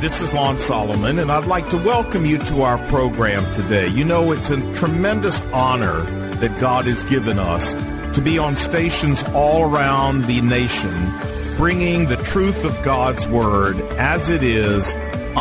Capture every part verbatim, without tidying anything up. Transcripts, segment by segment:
this is Lon Solomon, and I'd like to welcome you to our program today. You know, it's a tremendous honor that God has given us to be on stations all around the nation, bringing the truth of God's Word as it is,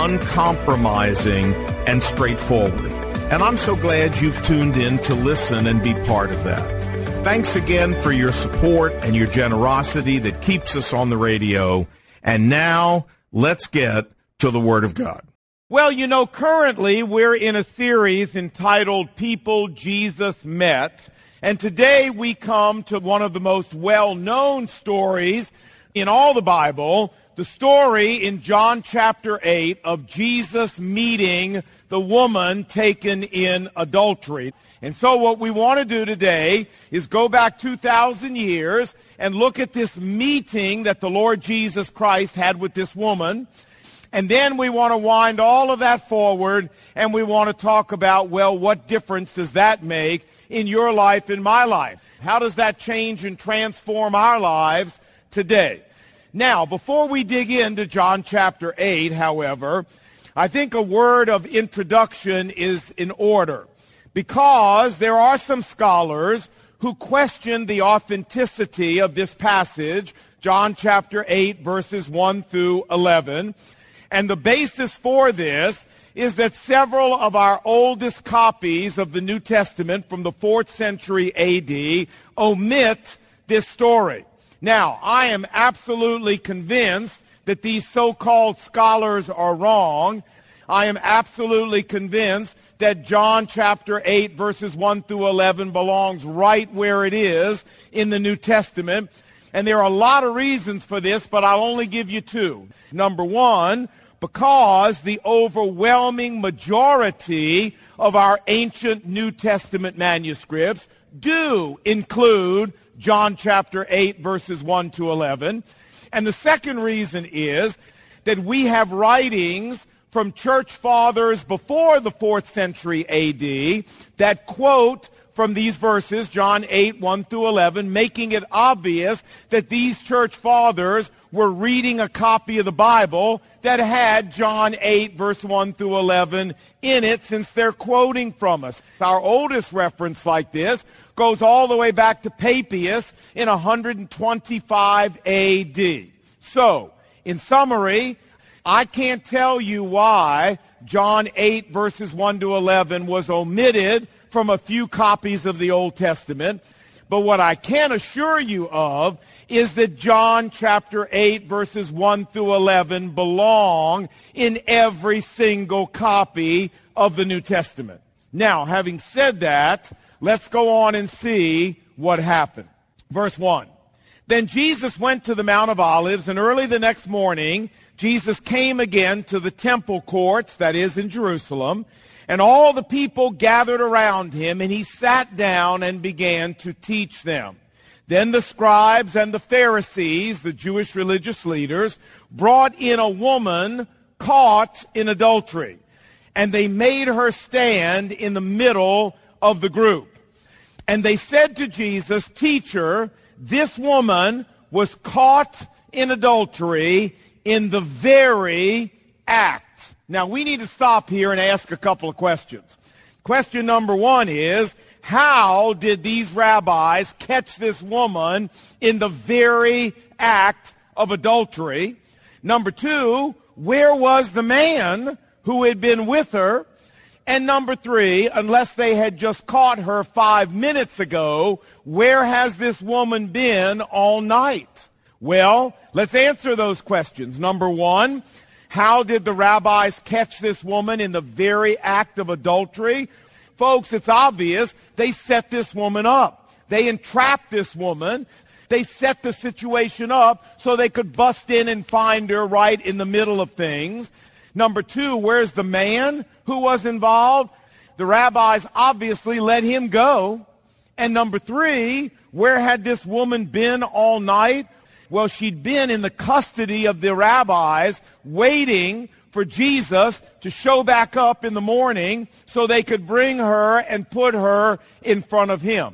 uncompromising and straightforward. And I'm so glad you've tuned in to listen and be part of that. Thanks again for your support and your generosity that keeps us on the radio. And now, let's get to the Word of God. Well, you know, currently we're in a series entitled People Jesus Met. And today we come to one of the most well-known stories in all the Bible, the story in John chapter eight of Jesus meeting the woman taken in adultery. And so what we want to do today is go back two thousand years and look at this meeting that the Lord Jesus Christ had with this woman. And then we want to wind all of that forward, and we want to talk about, well, what difference does that make in your life, in my life? How does that change and transform our lives today? Now, before we dig into John chapter eight, however, I think a word of introduction is in order, because there are some scholars who question the authenticity of this passage, John chapter eight, verses one through eleven. And the basis for this is that several of our oldest copies of the New Testament from the fourth century A D omit this story. Now, I am absolutely convinced that these so-called scholars are wrong. I am absolutely convinced that John chapter eight, verses one through eleven belongs right where it is in the New Testament. And there are a lot of reasons for this, but I'll only give you two. Number one, because the overwhelming majority of our ancient New Testament manuscripts do include John chapter eight, verses one to eleven. And the second reason is that we have writings from church fathers before the fourth century A D that quote from these verses, John eight, one through eleven, making it obvious that these church fathers were reading a copy of the Bible that had John eight, verse one through eleven in it, since they're quoting from us. Our oldest reference like this goes all the way back to Papias in one twenty-five A D. So, in summary, I can't tell you why John eight, verses one to eleven was omitted from a few copies of the Old Testament. But what I can assure you of is that John chapter eight, verses one through eleven belong in every single copy of the New Testament. Now, having said that, let's go on and see what happened. Verse one. Then Jesus went to the Mount of Olives, and early the next morning, Jesus came again to the temple courts, that is in Jerusalem, and all the people gathered around him, and he sat down and began to teach them. Then the scribes and the Pharisees, the Jewish religious leaders, brought in a woman caught in adultery, and they made her stand in the middle of the group. And they said to Jesus, "Teacher, this woman was caught in adultery in the very act." Now, we need to stop here and ask a couple of questions. Question number one is, how did these rabbis catch this woman in the very act of adultery? Number two, where was the man who had been with her? And number three, unless they had just caught her five minutes ago, where has this woman been all night? Well, let's answer those questions. Number one, how did the rabbis catch this woman in the very act of adultery? Folks, it's obvious. They set this woman up. They entrapped this woman. They set the situation up so they could bust in and find her right in the middle of things. Number two, where's the man who was involved? The rabbis obviously let him go. And number three, where had this woman been all night? Well, she'd been in the custody of the rabbis, waiting for Jesus to show back up in the morning so they could bring her and put her in front of him.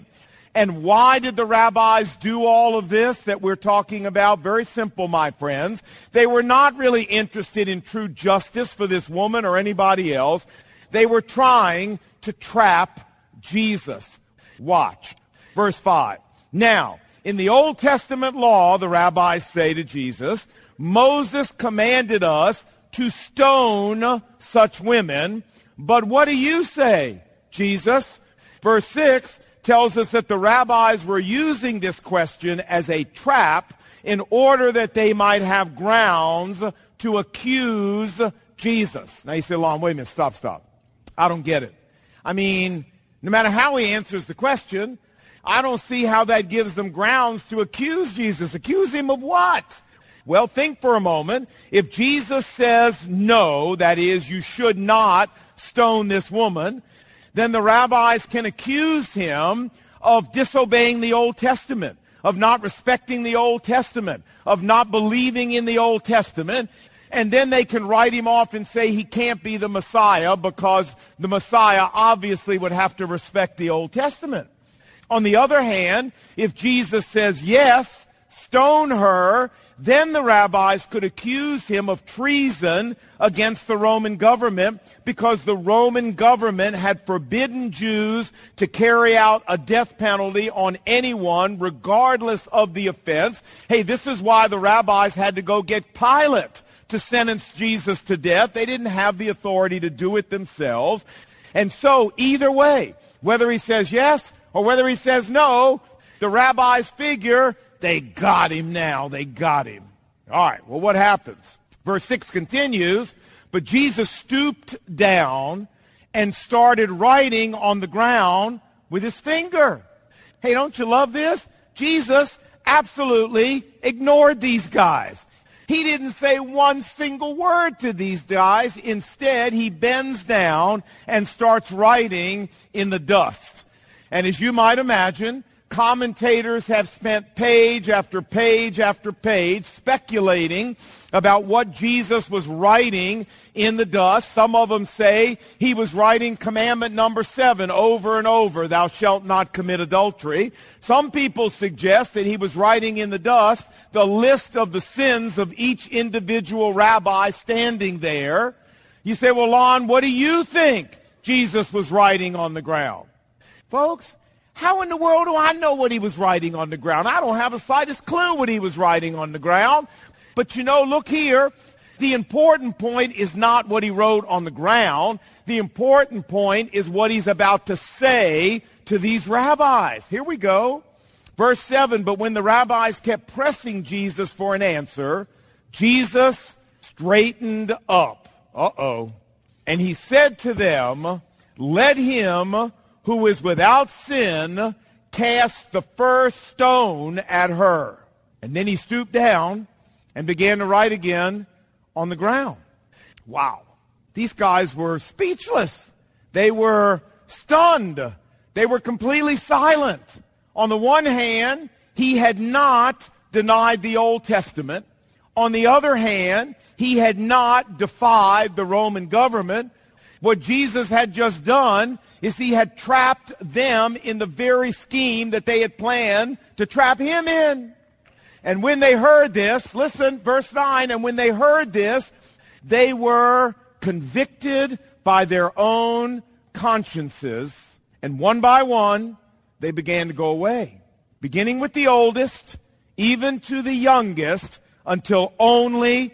And why did the rabbis do all of this that we're talking about? Very simple, my friends. They were not really interested in true justice for this woman or anybody else. They were trying to trap Jesus. Watch. Verse five. Now, in the Old Testament law, the rabbis say to Jesus, Moses commanded us to stone such women, but what do you say, Jesus? Verse six tells us that the rabbis were using this question as a trap in order that they might have grounds to accuse Jesus. Now you say, Lon, wait a minute, stop, stop. I don't get it. I mean, no matter how he answers the question, I don't see how that gives them grounds to accuse Jesus. Accuse him of what? Well, think for a moment. If Jesus says no, that is, you should not stone this woman, then the rabbis can accuse him of disobeying the Old Testament, of not respecting the Old Testament, of not believing in the Old Testament, and then they can write him off and say he can't be the Messiah because the Messiah obviously would have to respect the Old Testament. On the other hand, if Jesus says yes, stone her, then the rabbis could accuse him of treason against the Roman government because the Roman government had forbidden Jews to carry out a death penalty on anyone regardless of the offense. Hey, this is why the rabbis had to go get Pilate to sentence Jesus to death. They didn't have the authority to do it themselves. And so either way, whether he says yes or whether he says no, the rabbis figure they got him now. They got him. All right, well, what happens? Verse six continues, but Jesus stooped down and started writing on the ground with his finger. Hey, don't you love this? Jesus absolutely ignored these guys. He didn't say one single word to these guys. Instead, he bends down and starts writing in the dust. And as you might imagine, commentators have spent page after page after page speculating about what Jesus was writing in the dust. Some of them say he was writing commandment number seven over and over, thou shalt not commit adultery. Some people suggest that he was writing in the dust the list of the sins of each individual rabbi standing there. You say, well, Lon, what do you think Jesus was writing on the ground? Folks, how in the world do I know what he was writing on the ground? I don't have the slightest clue what he was writing on the ground. But you know, look here. The important point is not what he wrote on the ground. The important point is what he's about to say to these rabbis. Here we go. Verse seven, but when the rabbis kept pressing Jesus for an answer, Jesus straightened up. Uh-oh. And he said to them, let him who is without sin cast the first stone at her. And then he stooped down and began to write again on the ground. Wow. These guys were speechless. They were stunned. They were completely silent. On the one hand, he had not denied the Old Testament. On the other hand, he had not defied the Roman government. What Jesus had just done is he had trapped them in the very scheme that they had planned to trap him in. And when they heard this, listen, verse nine, and when they heard this, they were convicted by their own consciences, and one by one, they began to go away, beginning with the oldest, even to the youngest, until only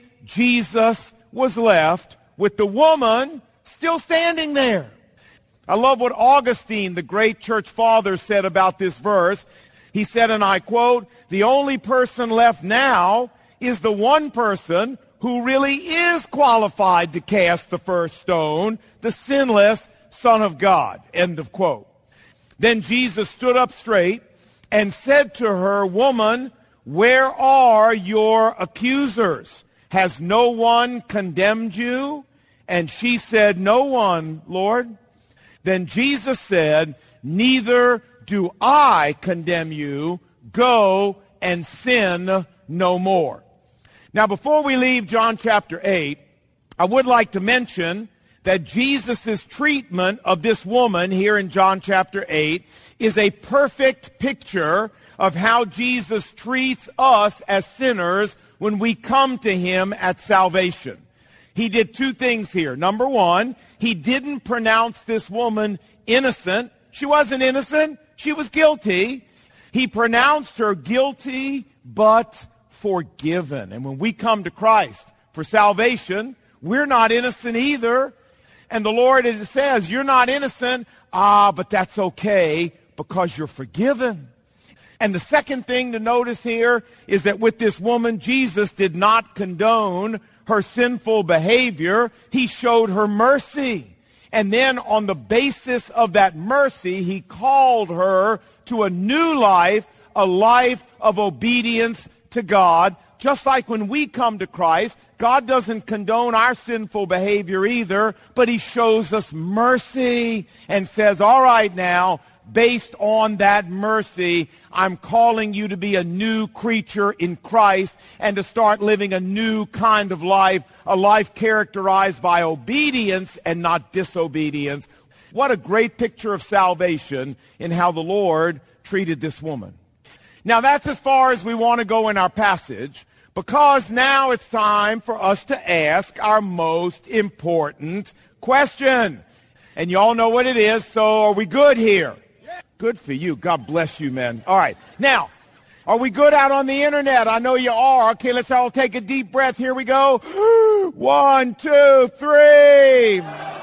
Jesus was left, with the woman still standing there. I love what Augustine, the great church father, said about this verse. He said, and I quote, the only person left now is the one person who really is qualified to cast the first stone, the sinless Son of God. End of quote. Then Jesus stood up straight and said to her, woman, where are your accusers? Has no one condemned you? And she said, no one, Lord. Then Jesus said, neither do I condemn you. Go and sin no more. Now, before we leave John chapter eight, I would like to mention that Jesus' treatment of this woman here in John chapter eight is a perfect picture of how Jesus treats us as sinners when we come to him at salvation. He did two things here. Number one, he didn't pronounce this woman innocent. She wasn't innocent. She was guilty. He pronounced her guilty but forgiven. And when we come to Christ for salvation, we're not innocent either. And the Lord it says, you're not innocent. Ah, but that's okay because you're forgiven. And the second thing to notice here is that with this woman, Jesus did not condone her sinful behavior. He showed her mercy. And then on the basis of that mercy, he called her to a new life, a life of obedience to God. Just like when we come to Christ, God doesn't condone our sinful behavior either, but he shows us mercy and says, all right now, based on that mercy, I'm calling you to be a new creature in Christ and to start living a new kind of life, a life characterized by obedience and not disobedience. What a great picture of salvation in how the Lord treated this woman. Now that's as far as we want to go in our passage, because now it's time for us to ask our most important question. And you all know what it is, so are we good here? Good for you. God bless you, man. All right. Now, are we good out on the internet? I know you are. Okay, let's all take a deep breath. Here we go. One, two, three.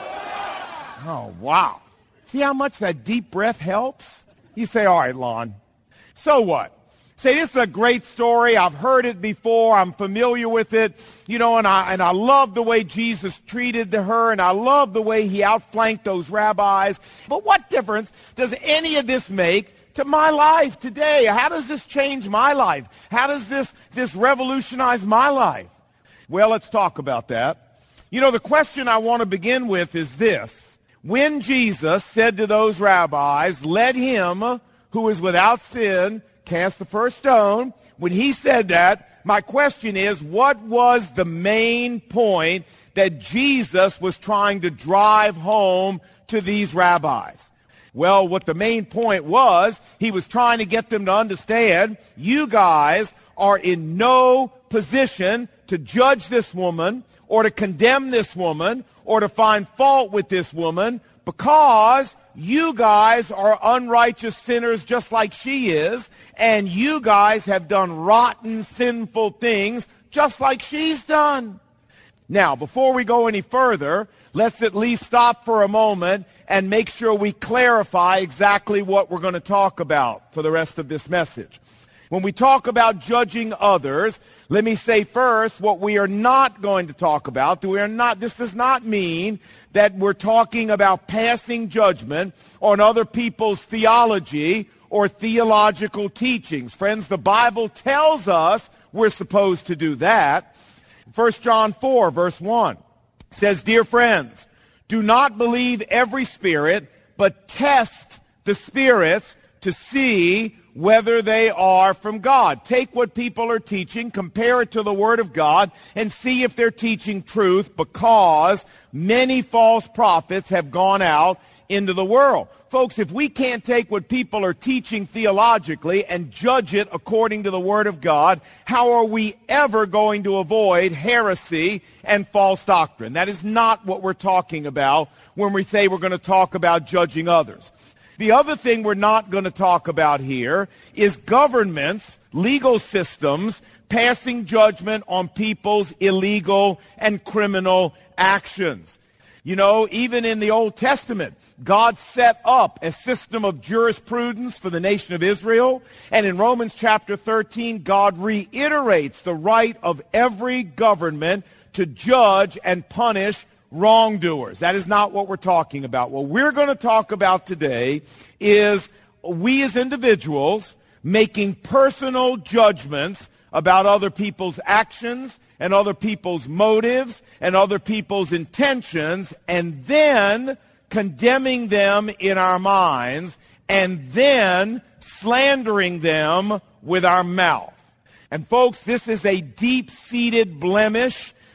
Oh, wow. See how much that deep breath helps? You say, all right, Lon. So what? Say, this is a great story. I've heard it before. I'm familiar with it. You know, and I and I love the way Jesus treated her, and I love the way he outflanked those rabbis. But what difference does any of this make to my life today? How does this change my life? How does this, this revolutionize my life? Well, let's talk about that. You know, the question I want to begin with is this. When Jesus said to those rabbis, let him who is without sin cast the first stone, when he said that, my question is, what was the main point that Jesus was trying to drive home to these rabbis? Well, what the main point was, he was trying to get them to understand, you guys are in no position to judge this woman or to condemn this woman or to find fault with this woman, because you guys are unrighteous sinners just like she is, and you guys have done rotten, sinful things just like she's done. Now, before we go any further, let's at least stop for a moment and make sure we clarify exactly what we're going to talk about for the rest of this message. When we talk about judging others, let me say first what we are not going to talk about. We are not, this does not mean that we're talking about passing judgment on other people's theology or theological teachings. Friends, the Bible tells us we're supposed to do that. First John four, verse one says, dear friends, do not believe every spirit, but test the spirits to see whether they are from God. Take what people are teaching, compare it to the Word of God, and see if they're teaching truth, because many false prophets have gone out into the world. Folks, if we can't take what people are teaching theologically and judge it according to the Word of God, how are we ever going to avoid heresy and false doctrine? That is not what we're talking about when we say we're going to talk about judging others. The other thing we're not going to talk about here is governments, legal systems, passing judgment on people's illegal and criminal actions. You know, even in the Old Testament, God set up a system of jurisprudence for the nation of Israel. And in Romans chapter thirteen, God reiterates the right of every government to judge and punish wrongdoers. That is not what we're talking about. What we're going to talk about today is we as individuals making personal judgments about other people's actions and other people's motives and other people's intentions, and then condemning them in our minds, and then slandering them with our mouth. And folks, this is a deep-seated blemish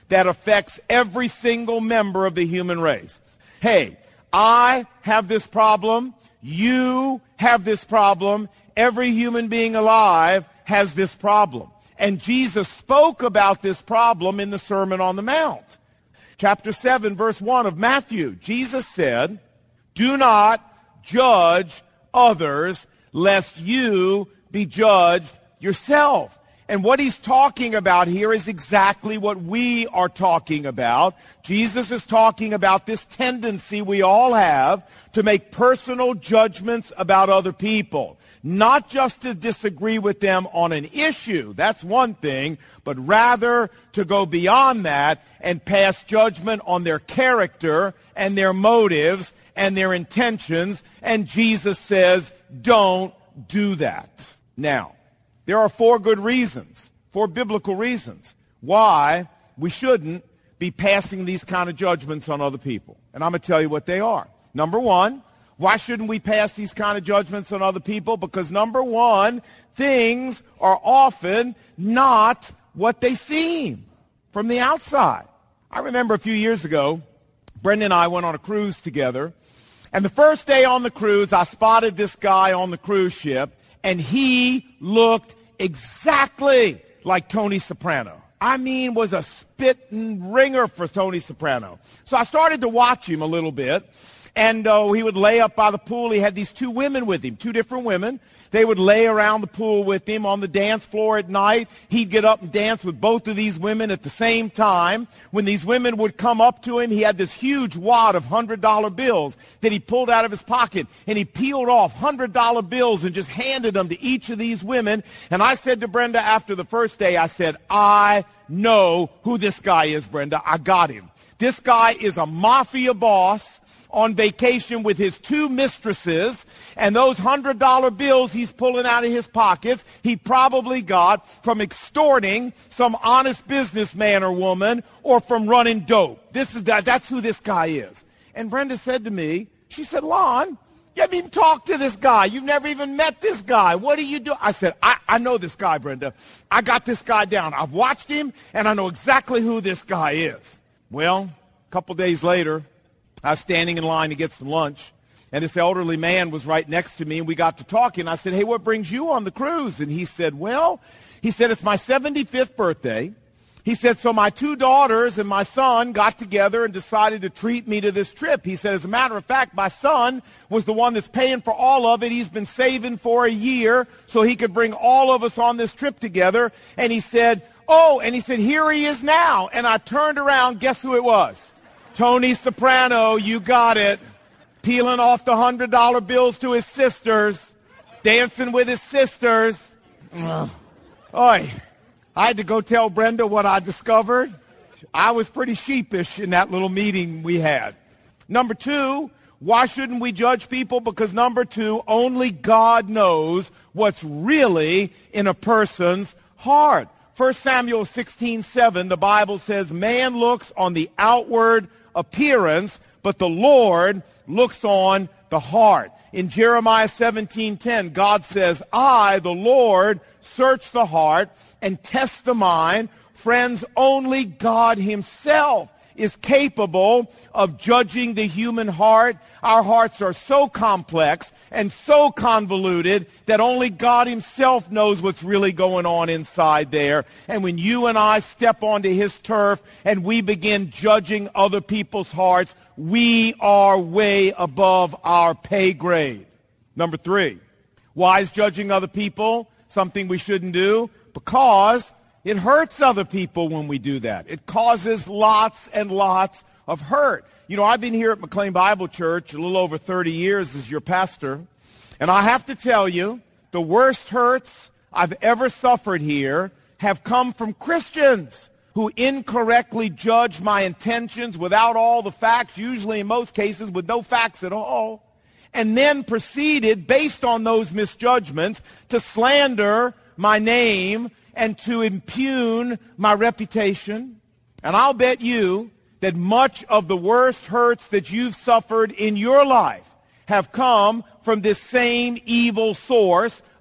that affects every single member of the human race. Hey, I have this problem. You have this problem. Every human being alive has this problem. And Jesus spoke about this problem in the Sermon on the Mount. Chapter seven, verse one of Matthew. Jesus said, "Do not judge others, lest you be judged yourself." And what he's talking about here is exactly what we are talking about. Jesus is talking about this tendency we all have to make personal judgments about other people. Not just to disagree with them on an issue, that's one thing, but rather to go beyond that and pass judgment on their character and their motives and their intentions. And Jesus says, don't do that. Now, there are four good reasons, four biblical reasons, why we shouldn't be passing these kind of judgments on other people. And I'm going to tell you what they are. Number one, why shouldn't we pass these kind of judgments on other people? Because number one, things are often not what they seem from the outside. I remember a few years ago, Brenda and I went on a cruise together. And the first day on the cruise, I spotted this guy on the cruise ship. And he looked exactly like Tony Soprano. I mean, was a spitting ringer for Tony Soprano. So I started to watch him a little bit. And uh, he would lay up by the pool. He had these two women with him, two different women. They would lay around the pool with him on the dance floor at night. He'd get up and dance with both of these women at the same time. When these women would come up to him, he had this huge wad of one hundred dollar bills that he pulled out of his pocket. And he peeled off one hundred dollar bills and just handed them to each of these women. And I said to Brenda after the first day, I said, I know who this guy is, Brenda. I got him. This guy is a mafia boss on vacation with his two mistresses, and those one hundred dollar bills he's pulling out of his pockets, he probably got from extorting some honest businessman or woman or from running dope. This is that, that's who this guy is. And Brenda said to me, she said, Lon, you haven't even talked to this guy. You've never even met this guy. What do you do? I said, I, I know this guy, Brenda. I got this guy down. I've watched him, and I know exactly who this guy is. Well, a couple days later, I was standing in line to get some lunch, and this elderly man was right next to me, and we got to talking. I said, hey, what brings you on the cruise? And he said, well, he said, it's my seventy-fifth birthday. He said, so my two daughters and my son got together and decided to treat me to this trip. He said, as a matter of fact, my son was the one that's paying for all of it. He's been saving for a year so he could bring all of us on this trip together. And he said, oh, and he said, here he is now. And I turned around, guess who it was? Tony Soprano, you got it. Peeling off the one hundred dollar bills to his sisters, dancing with his sisters. Ugh. Oy. I had to go tell Brenda what I discovered. I was pretty sheepish in that little meeting we had. Number two, why shouldn't we judge people? Because number two, only God knows what's really in a person's heart. First Samuel sixteen seven, the Bible says, man looks on the outward appearance, but the Lord looks on the heart. In Jeremiah seventeen ten, God says, I, the Lord, search the heart and test the mind. Friends, only God himself is capable of judging the human heart. Our hearts are so complex and so convoluted that only God himself knows what's really going on inside there. And when you and I step onto his turf and we begin judging other people's hearts, we are way above our pay grade. Number three, why is judging other people something we shouldn't do? Because it hurts other people when we do that. It causes lots and lots of hurt. You know, I've been here at McLean Bible Church a little over thirty years as your pastor, and I have to tell you, the worst hurts I've ever suffered here have come from Christians who incorrectly judge my intentions without all the facts, usually in most cases with no facts at all, and then proceeded, based on those misjudgments, to slander my name and to impugn my reputation. And I'll bet you that much of the worst hurts that you've suffered in your life have come from this same evil source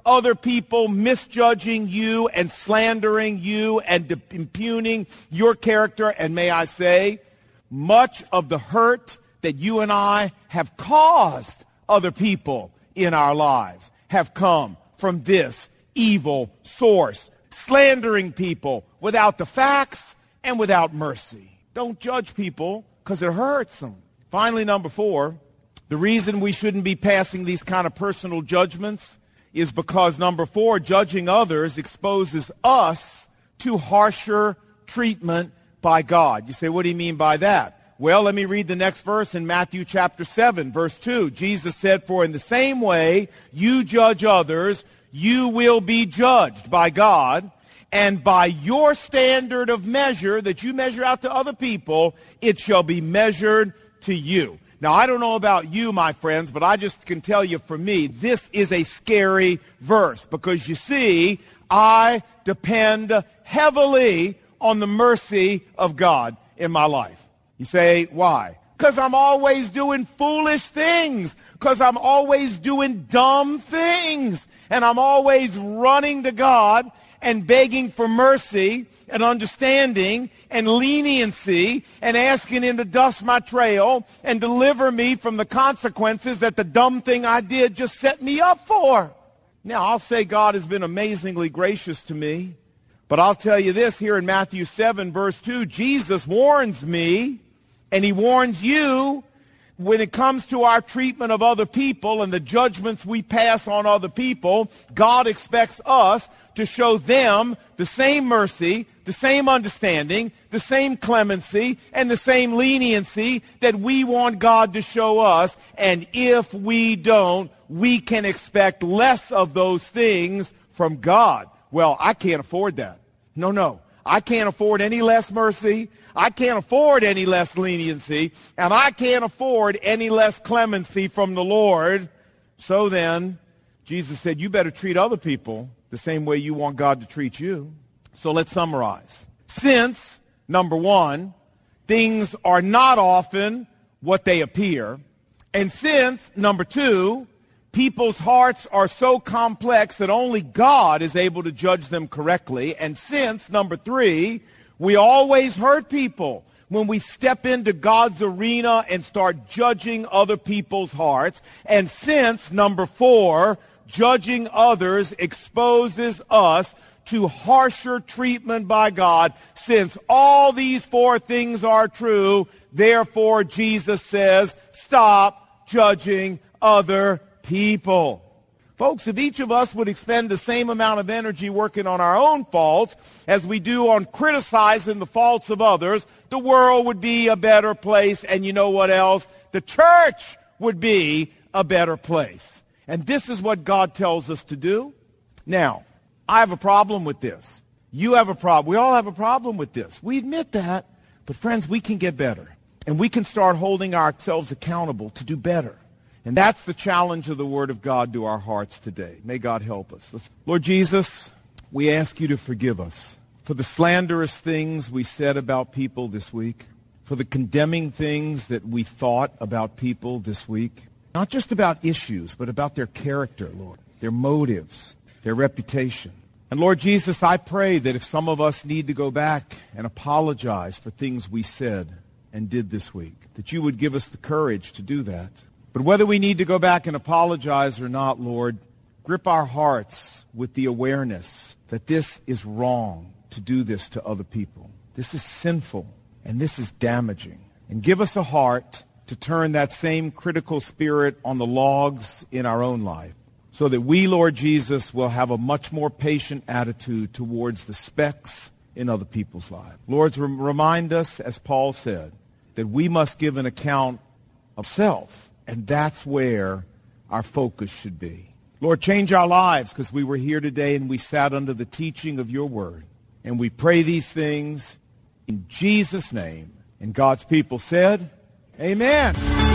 other people misjudging you and slandering you and de- impugning your character. And may I say, much of the hurt that you and I have caused other people in our lives have come from this evil source, slandering people without the facts and without mercy. Don't judge people because it hurts them. Finally, number four, the reason we shouldn't be passing these kind of personal judgments is because, number four, judging others exposes us to harsher treatment by God. You say, what do you mean by that? Well, let me read the next verse in Matthew chapter seven, verse two. Jesus said, for in the same way you judge others, you will be judged by God, and by your standard of measure that you measure out to other people, it shall be measured to you. Now, I don't know about you, my friends, but I just can tell you, for me, this is a scary verse because, you see, I depend heavily on the mercy of God in my life. You say, why? Because I'm always doing foolish things, because I'm always doing dumb things, and I'm always running to God and begging for mercy and understanding and leniency and asking him to dust my trail and deliver me from the consequences that the dumb thing I did just set me up for. Now, I'll say God has been amazingly gracious to me, but I'll tell you this, here in Matthew seven, verse two, Jesus warns me, and he warns you, when it comes to our treatment of other people and the judgments we pass on other people, God expects us to show them the same mercy, the same understanding, the same clemency, and the same leniency that we want God to show us. And if we don't, we can expect less of those things from God. Well, I can't afford that. No, no. I can't afford any less mercy. I can't afford any less leniency. And I can't afford any less clemency from the Lord. So then, Jesus said, you better treat other people the same way you want God to treat you. So let's summarize. Since, number one, things are not often what they appear, and since, number two, people's hearts are so complex that only God is able to judge them correctly, and since, number three, we always hurt people when we step into God's arena and start judging other people's hearts, and since, number four, judging others exposes us to harsher treatment by God. Since all these four things are true, therefore Jesus says, stop judging other people. Folks, if each of us would expend the same amount of energy working on our own faults as we do on criticizing the faults of others, the world would be a better place. And you know what else? The church would be a better place. And this is what God tells us to do. Now, I have a problem with this. You have a problem. We all have a problem with this. We admit that. But friends, we can get better. And we can start holding ourselves accountable to do better. And that's the challenge of the Word of God to our hearts today. May God help us. Let's, Lord Jesus, we ask you to forgive us for the slanderous things we said about people this week, for the condemning things that we thought about people this week. Not just about issues, but about their character, Lord, their motives, their reputation. And Lord Jesus, I pray that if some of us need to go back and apologize for things we said and did this week, that you would give us the courage to do that. But whether we need to go back and apologize or not, Lord, grip our hearts with the awareness that this is wrong to do this to other people. This is sinful, and this is damaging. And give us a heart to turn that same critical spirit on the logs in our own life, so that we, Lord Jesus, will have a much more patient attitude towards the specks in other people's lives. Lord, remind us, as Paul said, that we must give an account of self, and that's where our focus should be. Lord, change our lives, because we were here today and we sat under the teaching of your word. And we pray these things in Jesus' name. And God's people said, amen.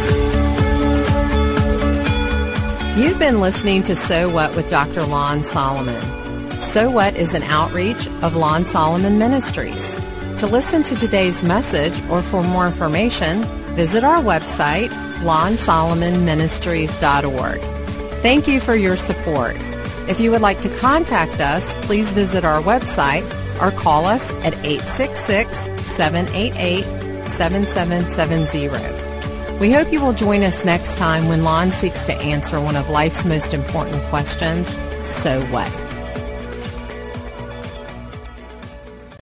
You've been listening to So What with Doctor Lon Solomon. So What is an outreach of Lon Solomon Ministries. To listen to today's message or for more information, visit our website, lon solomon ministries dot org. Thank you for your support. If you would like to contact us, please visit our website or call us at eight six six, seven eight eight, seven seven seven zero. We hope you will join us next time when Lon seeks to answer one of life's most important questions, so what?